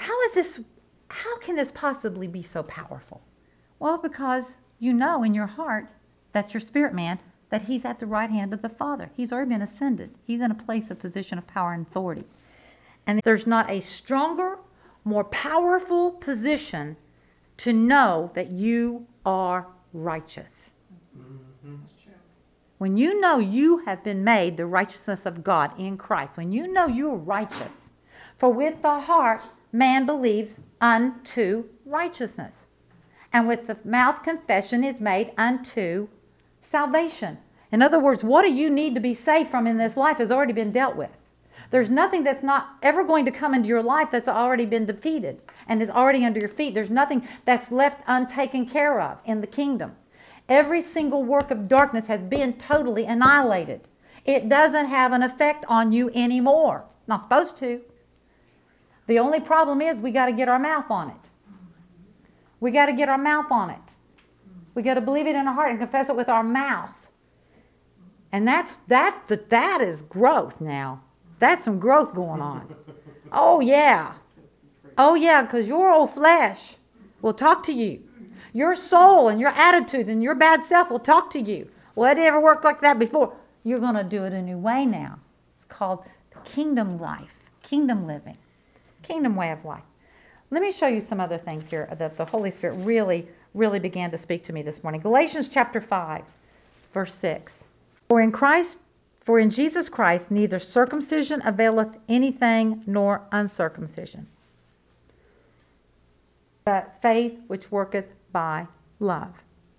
how can this possibly be so powerful? Well, because you know in your heart, that's your spirit man, that he's at the right hand of the Father. He's already been ascended. He's in a place of position of power and authority. And there's not a stronger, more powerful position to know that you are righteous. Mm-hmm. When you know you have been made the righteousness of God in Christ, when you know you're righteous, for with the heart man believes unto righteousness, and with the mouth confession is made unto salvation. In other words, what do you need to be saved from in this life has already been dealt with. There's nothing that's not ever going to come into your life that's already been defeated and is already under your feet. There's nothing that's left untaken care of in the kingdom. Every single work of darkness has been totally annihilated. It doesn't have an effect on you anymore. Not supposed to. The only problem is we got to get our mouth on it. We got to get our mouth on it. We got to believe it in our heart and confess it with our mouth. And that is growth now. That's some growth going on. Oh, yeah. Oh, yeah, because your old flesh will talk to you. Your soul and your attitude and your bad self will talk to you. Well, it never worked like that before. You're going to do it a new way now. It's called kingdom life, kingdom living, kingdom way of life. Let me show you some other things here that the Holy Spirit really, really began to speak to me this morning. Galatians chapter 5, verse 6. For in Jesus Christ neither circumcision availeth anything nor uncircumcision, but faith which worketh by love.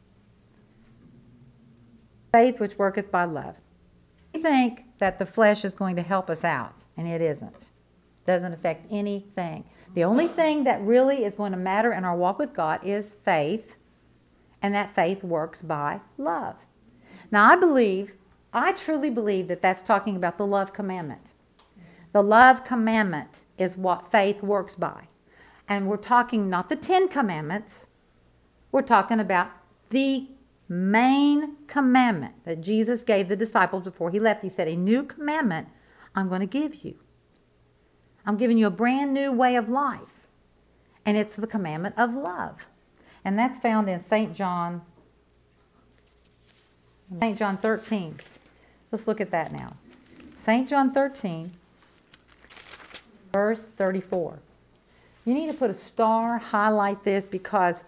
Faith which worketh by love. We think that the flesh is going to help us out, and it isn't. It doesn't affect anything. The only thing that really is going to matter in our walk with God is faith, and that faith works by love. Now, I truly believe that that's talking about the love commandment. The love commandment is what faith works by. And we're talking not the 10 commandments. We're talking about the main commandment that Jesus gave the disciples before he left. He said, a new commandment I'm going to give you. I'm giving you a brand new way of life. And it's the commandment of love. And that's found in St. John 13. Let's look at that now. St. John 13, verse 34. You need to put a star, highlight this, because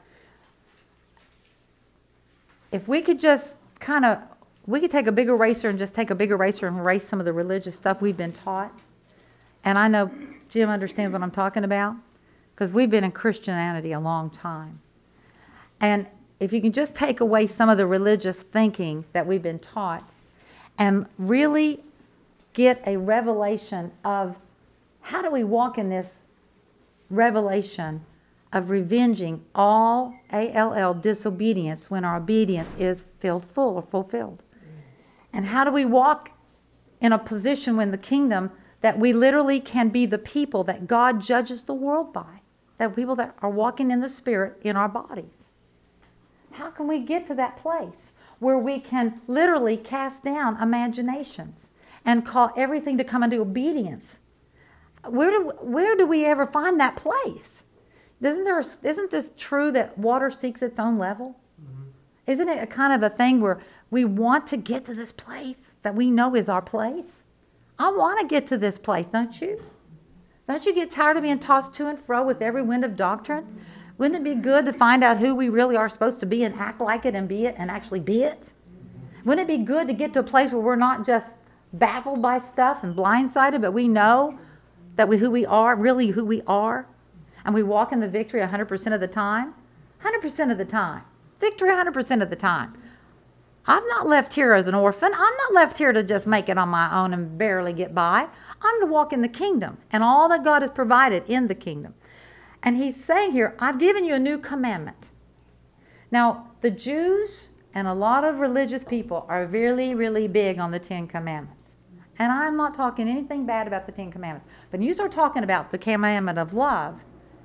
if we could just we could take a big eraser and just take a big eraser and erase some of the religious stuff we've been taught. And I know Jim understands what I'm talking about, because we've been in Christianity a long time. And if you can just take away some of the religious thinking that we've been taught and really get a revelation of how do we walk in this revelation of revenging all ALL disobedience when our obedience is fulfilled. And how do we walk in a position when the kingdom that we literally can be the people that God judges the world by, that people that are walking in the Spirit in our bodies. How can we get to that place where we can literally cast down imaginations and call everything to come into obedience? Where do we ever find that place? Isn't this true that water seeks its own level? Mm-hmm. Isn't it a kind of a thing where we want to get to this place that we know is our place? I want to get to this place, don't you? Don't you get tired of being tossed to and fro with every wind of doctrine? Wouldn't it be good to find out who we really are supposed to be and act like it and be it and actually be it? Wouldn't it be good to get to a place where we're not just baffled by stuff and blindsided, but we know that who we are, really who we are, and we walk in the victory 100% of the time? 100% of the time. Victory 100% of the time. I'm not left here as an orphan. I'm not left here to just make it on my own and barely get by. I'm to walk in the kingdom and all that God has provided in the kingdom. And he's saying here, I've given you a new commandment. Now, the Jews and a lot of religious people are really, really big on the 10 Commandments. And I'm not talking anything bad about the 10 Commandments. But when you start talking about the commandment of love,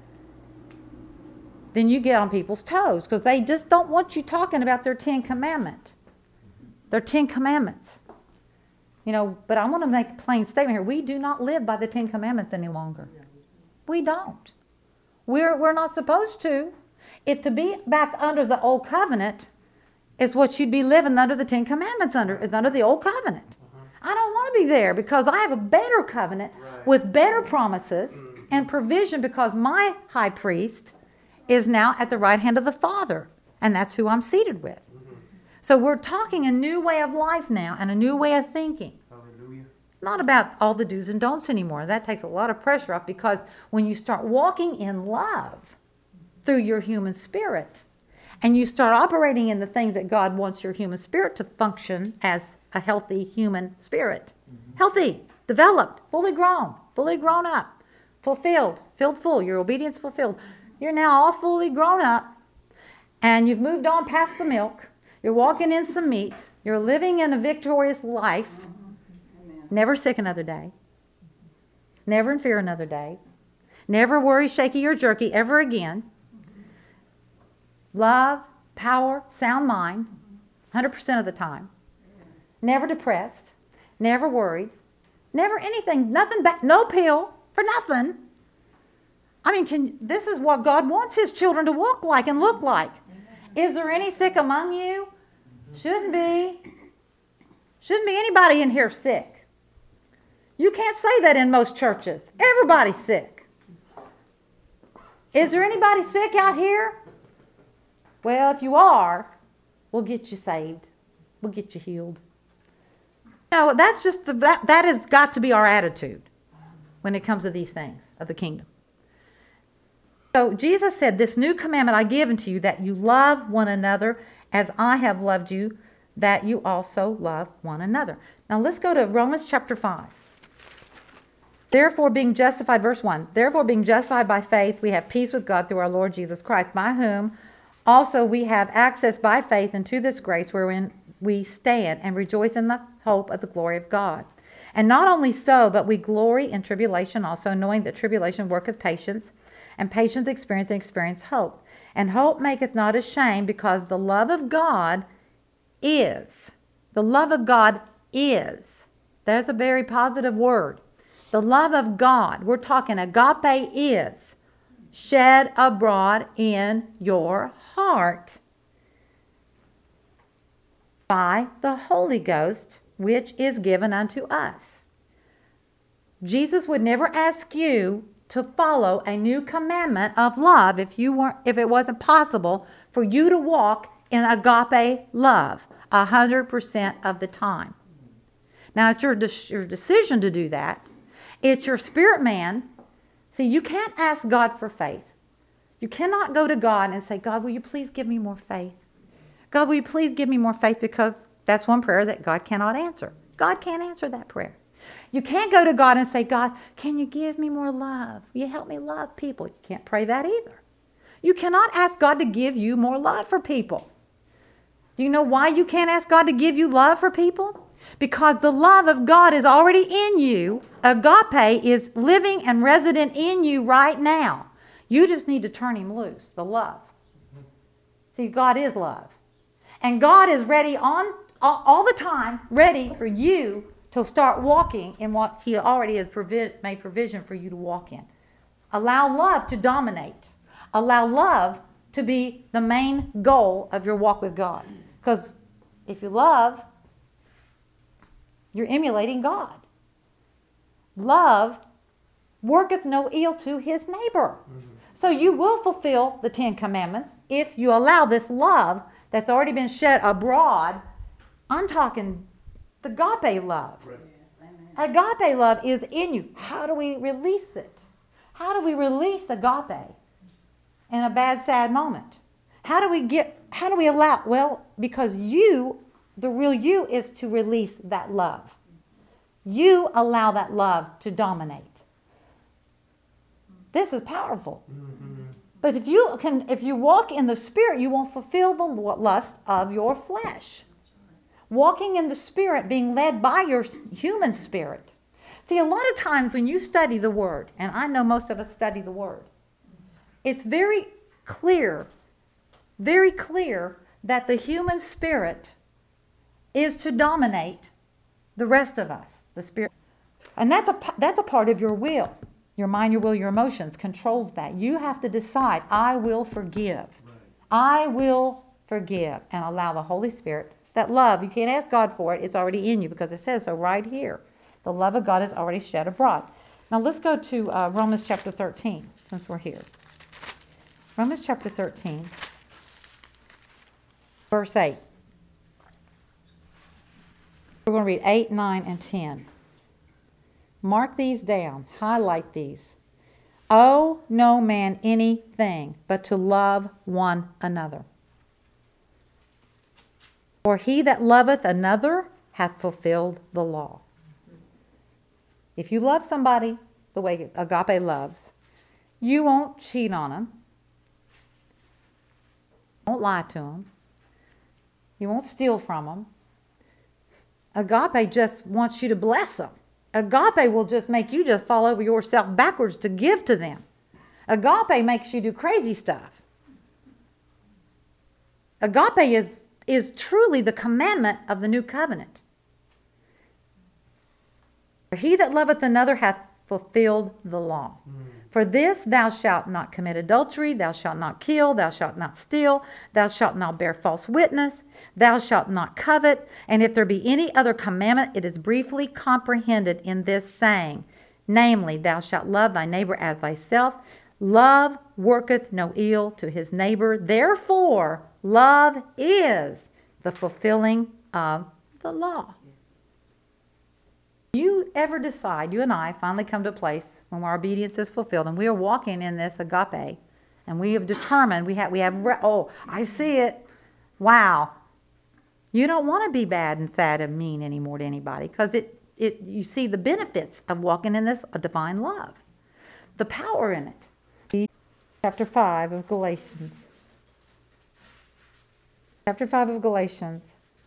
then you get on people's toes, because they just don't want you talking about their 10 Commandments. Their 10 Commandments. But I want to make a plain statement here. We do not live by the 10 Commandments any longer. We don't. We're not supposed to. If to be back under the old covenant is what you'd be living under the 10 Commandments is under the old covenant. I don't want to be there, because I have a better covenant with better promises and provision, because my high priest is now at the right hand of the Father, and that's who I'm seated with. So we're talking a new way of life now and a new way of thinking. Hallelujah. It's not about all the do's and don'ts anymore. That takes a lot of pressure off, because when you start walking in love through your human spirit and you start operating in the things that God wants your human spirit to function as a healthy human spirit. Mm-hmm. Healthy, developed, fully grown up, fulfilled, filled full, your obedience fulfilled. You're now all fully grown up, and you've moved on past the milk. You're walking in some meat. You're living in a victorious life. Never sick another day. Never in fear another day. Never worry, shaky, or jerky ever again. Love, power, sound mind, 100% of the time. never depressed, never worried, never anything, nothing back, no pill for nothing. I mean, this is what God wants His children to walk like and look like. Is there any sick among you? Shouldn't be. Shouldn't be anybody in here sick. You can't say that in most churches. Everybody's sick. Is there anybody sick out here? Well, if you are, we'll get you saved. We'll get you healed. No, that's just that has got to be our attitude when it comes to these things of the kingdom. So Jesus said, "This new commandment I give unto you, that you love one another as I have loved you, that you also love one another." Now let's go to Romans chapter 5. Therefore, being justified, verse 1, therefore being justified by faith, we have peace with God through our Lord Jesus Christ, by whom also we have access by faith into this grace wherein we stand and rejoice in the hope of the glory of God. And not only so, but we glory in tribulation also, knowing that tribulation worketh patience, and patience experience, and experience hope. And hope maketh not ashamed, because the love of God is. The love of God is. There's a very positive word. The love of God, we're talking agape, is shed abroad in your heart by the Holy Ghost, which is given unto us. Jesus would never ask you to follow a new commandment of love if it wasn't possible for you to walk in agape love 100% of the time. Now, it's your decision to do that. It's your spirit man. See, you can't ask God for faith. You cannot go to God and say, "God, will you please give me more faith? God, will you please give me more faith?" Because that's one prayer that God cannot answer. God can't answer that prayer. You can't go to God and say, "God, can you give me more love? Will you help me love people?" You can't pray that either. You cannot ask God to give you more love for people. Do you know why you can't ask God to give you love for people? Because the love of God is already in you. Agape is living and resident in you right now. You just need to turn Him loose, the love. See, God is love. And God is ready all the time, ready for you to start walking in what He already has made provision for you to walk in. Allow love to dominate. Allow love to be the main goal of your walk with God. Because if you love, you're emulating God. Love worketh no ill to his neighbor. So you will fulfill the 10 Commandments if you allow this love that's already been shed abroad. I'm talking the agape love. Right. Agape love is in you. How do we release it? How do we release agape in a bad, sad moment? How do we allow? Well, because the real you is to release that love. You allow that love to dominate. This is powerful. Mm-hmm. But if you walk in the Spirit, you won't fulfill the lust of your flesh. Walking in the Spirit, being led by your human spirit. See, a lot of times when you study the Word, and I know most of us study the Word, it's very clear that the human spirit is to dominate the rest of us, the spirit. And that's a part of your will. Your mind, your will, your emotions controls that. You have to decide, I will forgive. Right. I will forgive and allow the Holy Spirit, that love, you can't ask God for it, it's already in you because it says so right here. The love of God is already shed abroad. Now let's go to Romans chapter 13, since we're here. Romans chapter 13, verse 8. We're going to read 8, 9, and 10. Mark these down. Highlight these. Owe no man anything but to love one another. For he that loveth another hath fulfilled the law. If you love somebody the way agape loves, you won't cheat on them. You won't lie to them. You won't steal from them. Agape just wants you to bless them. Agape will just make you just fall over yourself backwards to give to them. Agape makes you do crazy stuff. Agape is truly the commandment of the new covenant. For he that loveth another hath fulfilled the law. For this, thou shalt not commit adultery, thou shalt not kill, thou shalt not steal, thou shalt not bear false witness, thou shalt not covet. And if there be any other commandment, it is briefly comprehended in this saying, namely, thou shalt love thy neighbor as thyself. Love worketh no ill to his neighbor. Therefore, love is the fulfilling of the law. You ever decide, you and I finally come to a place when our obedience is fulfilled and we are walking in this agape and we have determined, I see it. Wow. You don't want to be bad and sad and mean anymore to anybody because you see the benefits of walking in this divine love. The power in it. Chapter 5 of Galatians. Chapter 5 of Galatians.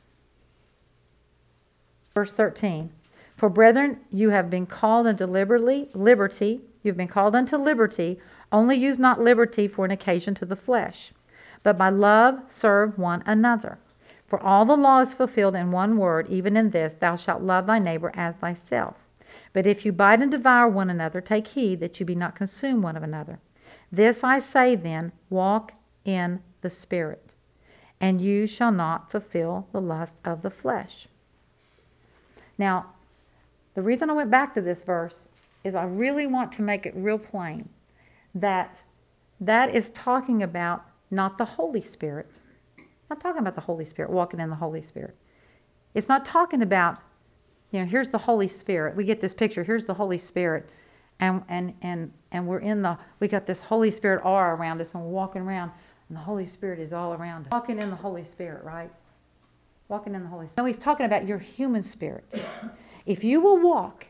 Verse 13. For brethren, you have been called unto liberty. You've been called unto liberty. Only use not liberty for an occasion to the flesh, but by love serve one another. For all the law is fulfilled in one word, even in this, thou shalt love thy neighbor as thyself. But if you bite and devour one another, take heed that you be not consumed one of another. This I say then, walk in the Spirit, and you shall not fulfill the lust of the flesh. Now, the reason I went back to this verse is I really want to make it real plain that is talking about not the Holy Spirit. Not talking about the Holy Spirit, walking in the Holy Spirit. It's not talking about, here's the Holy Spirit. We get this picture, here's the Holy Spirit, and we got this Holy Spirit aura around us, and we're walking around, and the Holy Spirit is all around us. Walking in the Holy Spirit, right? Walking in the Holy Spirit. No, he's talking about your human spirit. If you will walk,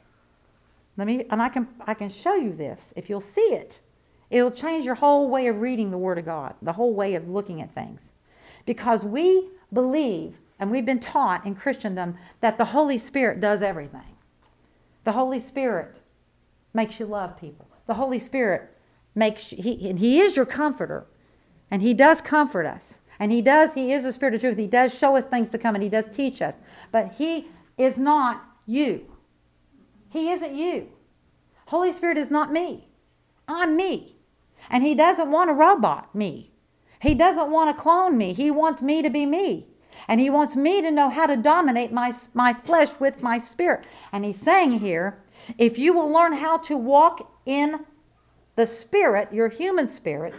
I can show you this. If you'll see it, it'll change your whole way of reading the Word of God, the whole way of looking at things. Because we believe, and we've been taught in Christendom, that the Holy Spirit does everything. The Holy Spirit makes you love people. The Holy Spirit He is your comforter, and He does comfort us. And He is the Spirit of truth. He does show us things to come, and He does teach us. But He is not you. He isn't you. Holy Spirit is not me. I'm me. And He doesn't want a robot, me. He doesn't want to clone me. He wants me to be me. And He wants me to know how to dominate my flesh with my spirit. And He's saying here, if you will learn how to walk in the Spirit, your human spirit,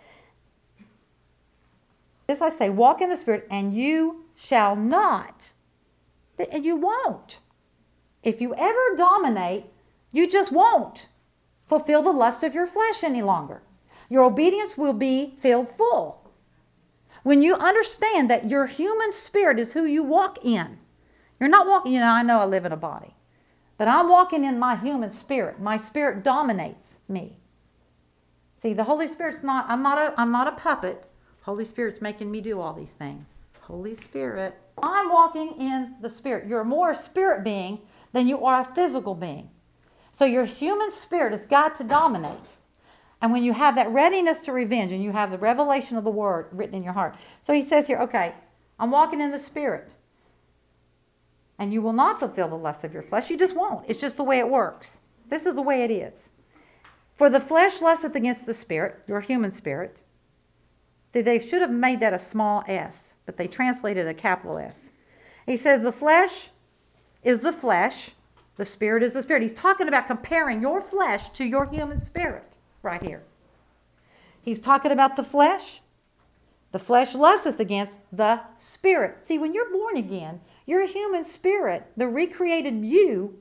this I say, walk in the Spirit, and you shall not. You won't. If you ever dominate, you just won't fulfill the lust of your flesh any longer. Your obedience will be filled full. When you understand that your human spirit is who you walk in. You're not walking, I know I live in a body. But I'm walking in my human spirit. My spirit dominates me. See, the Holy Spirit's not, I'm not a puppet. Holy Spirit's making me do all these things. Holy Spirit. I'm walking in the Spirit. You're more a spirit being than you are a physical being. So your human spirit has got to dominate. And when you have that readiness to revenge and you have the revelation of the Word written in your heart. So he says here, okay, I'm walking in the Spirit. And you will not fulfill the lust of your flesh. You just won't. It's just the way it works. This is the way it is. For the flesh lusteth against the Spirit, your human spirit. They should have made that a small s, but they translated a capital S. He says the flesh is the flesh. The Spirit is the Spirit. He's talking about comparing your flesh to your human spirit right here. He's talking about the flesh. The flesh lusteth against the Spirit. See, when you're born again, your human spirit, the recreated you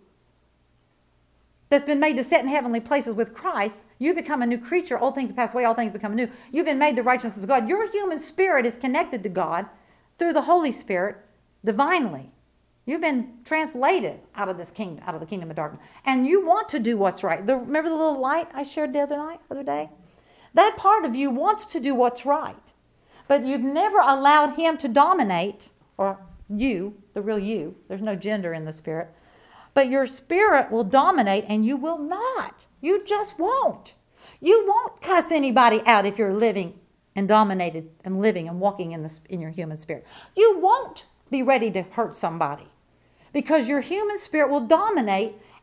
that's been made to sit in heavenly places with Christ, you become a new creature. Old things pass away, all things become new. You've been made the righteousness of God. Your human spirit is connected to God through the Holy Spirit divinely. You've been translated out of this kingdom, out of the kingdom of darkness. And you want to do what's right. Remember the little light I shared the other day? That part of you wants to do what's right. But you've never allowed Him to dominate, or you, the real you. There's no gender in the Spirit. But your spirit will dominate, and you will not. You just won't. You won't cuss anybody out if you're living and dominated and living and walking in your human spirit. You won't be ready to hurt somebody because your human spirit will dominate,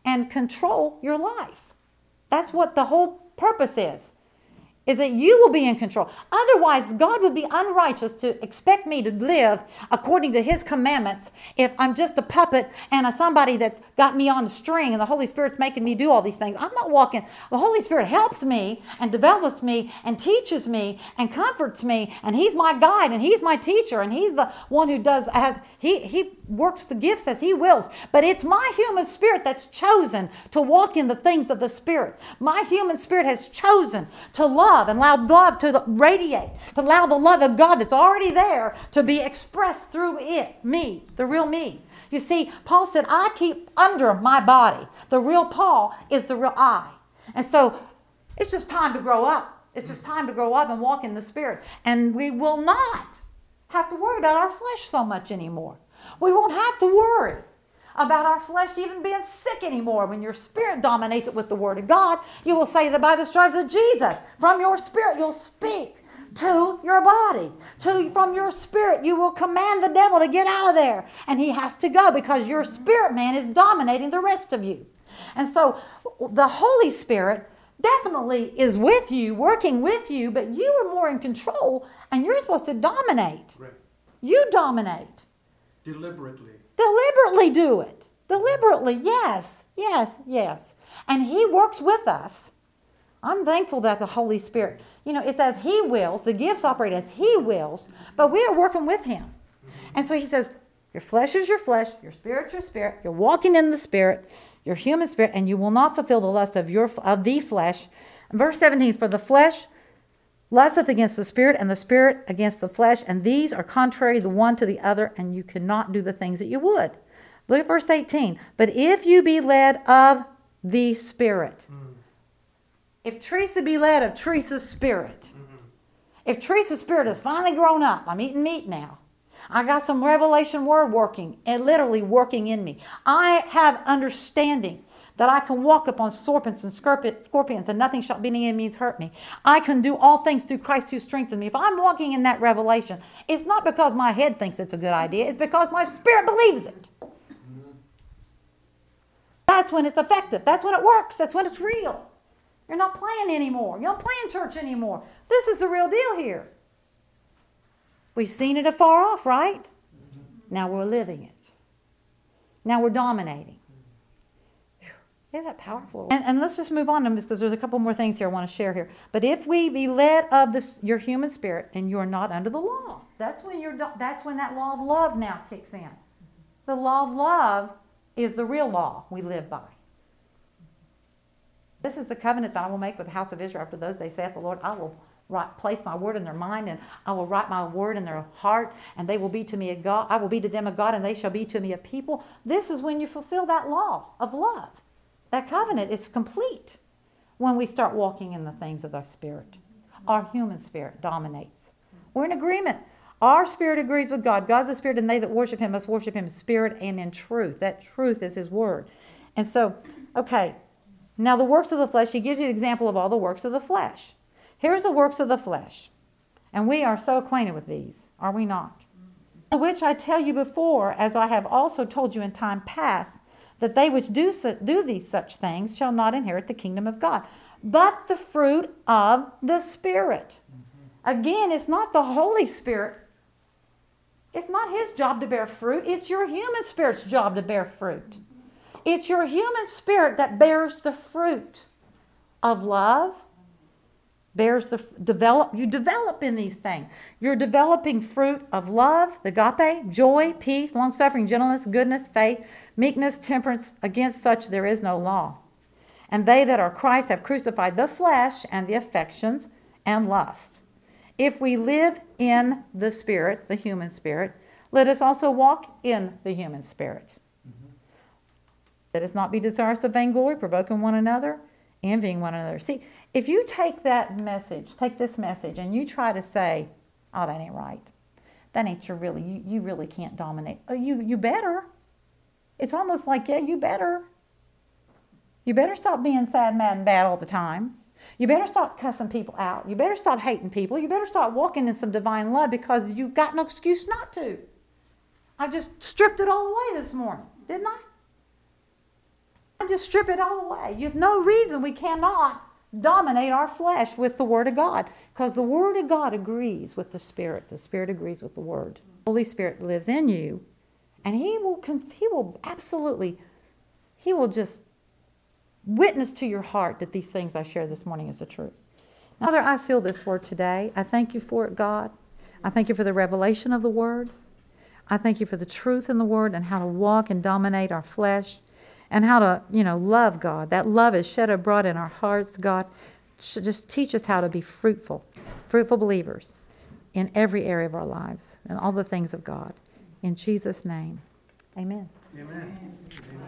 and control your life. That's what the whole purpose is that you will be in control. Otherwise, God would be unrighteous to expect me to live according to his commandments if I'm just a puppet and somebody that's got me on a string and the Holy Spirit's making me do all these things. I'm not walking. The Holy Spirit helps me and develops me and teaches me and comforts me, and he's my guide and he's my teacher, and he's the one who he works the gifts as he wills. But it's my human spirit that's chosen to walk in the things of the Spirit. My human spirit has chosen to love and allow love to radiate, to allow the love of God that's already there to be expressed through me, the real me. You see, Paul said, I keep under my body. The real Paul is the real I. And so it's just time to grow up. It's just time to grow up and walk in the Spirit. And we will not have to worry about our flesh so much anymore. We won't have to worry about our flesh even being sick anymore. When your spirit dominates it with the Word of God, you will say that by the stripes of Jesus, from your spirit you'll speak to your body. From your spirit you will command the devil to get out of there. And he has to go because your spirit man is dominating the rest of you. And so the Holy Spirit definitely is with you, working with you, but you are more in control and you're supposed to dominate. Right. You dominate. Deliberately do it. Deliberately, yes. And he works with us. I'm thankful that the Holy Spirit, it's as he wills, the gifts operate as he wills, but we are working with him. And so he says, your flesh is your flesh, your spirit's your spirit, you're walking in the Spirit, your human spirit, and you will not fulfill the lust of the flesh. And verse 17, for the flesh lusteth against the Spirit, and the Spirit against the flesh, and these are contrary the one to the other, and you cannot do the things that you would. Look at verse 18. But if you be led of the Spirit. If Teresa be led of Teresa's spirit. If Teresa's spirit has finally grown up, I'm eating meat now. I got some revelation word working, and literally working in me. I have understanding that I can walk upon serpents and scorpions, and nothing shall by any means hurt me. I can do all things through Christ who strengthens me. If I'm walking in that revelation, it's not because my head thinks it's a good idea. It's because my spirit believes it. That's when it's effective. That's when it works. That's when it's real. You're not playing anymore. You're not playing church anymore. This is the real deal here. We've seen it afar off, right? Now we're living it. Now we're dominating. Isn't that powerful? And let's just move on to this because there's a couple more things here I want to share here. But if we be led of your human spirit and you're not under the law, that's when that law of love now kicks in. The law of love is the real law we live by. This is the covenant that I will make with the house of Israel after those days, saith the Lord. I will place my word in their mind, and I will write my word in their heart, and they will be to me a God. I will be to them a God, and they shall be to me a people. This is when you fulfill that law of love. That covenant is complete when we start walking in the things of our spirit. Our human spirit dominates. We're in agreement. Our spirit agrees with God. God's a spirit, and they that worship him must worship him in spirit and in truth. That truth is his word. And so, okay, now the works of the flesh, he gives you an example of all the works of the flesh. Here's the works of the flesh. And we are so acquainted with these, are we not? Which I tell you before, as I have also told you in time past, that they which do these such things shall not inherit the kingdom of God, but the fruit of the Spirit. Again, it's not the Holy Spirit. It's not his job to bear fruit. It's your human spirit's job to bear fruit. It's your human spirit that bears the fruit of love, you develop in these things. You're developing fruit of love, agape, joy, peace, long-suffering, gentleness, goodness, faith, meekness, temperance. Against such there is no law. And they that are Christ have crucified the flesh and the affections and lust. If we live in the Spirit, the human spirit, let us also walk in the human spirit. Let us not be desirous of vainglory, provoking one another, envying one another. See, if you take this message, and you try to say, oh, that ain't right. That ain't your really, you really can't dominate. Oh, you better. It's almost like, yeah, you better. You better stop being sad, mad, and bad all the time. You better stop cussing people out. You better stop hating people. You better start walking in some divine love because you've got no excuse not to. I just stripped it all away this morning, didn't I? And just strip it all away. You have no reason we cannot dominate our flesh with the Word of God, because the Word of God agrees with the Spirit. The Spirit agrees with the Word. The Holy Spirit lives in you, and He will just witness to your heart that these things I shared this morning is the truth. Now, Father, I seal this word today. I thank you for it, God. I thank you for the revelation of the Word. I thank you for the truth in the Word and how to walk and dominate our flesh and how to, love God. That love is shed abroad in our hearts, God. Just teach us how to be fruitful believers in every area of our lives and all the things of God. In Jesus' name, amen. Amen.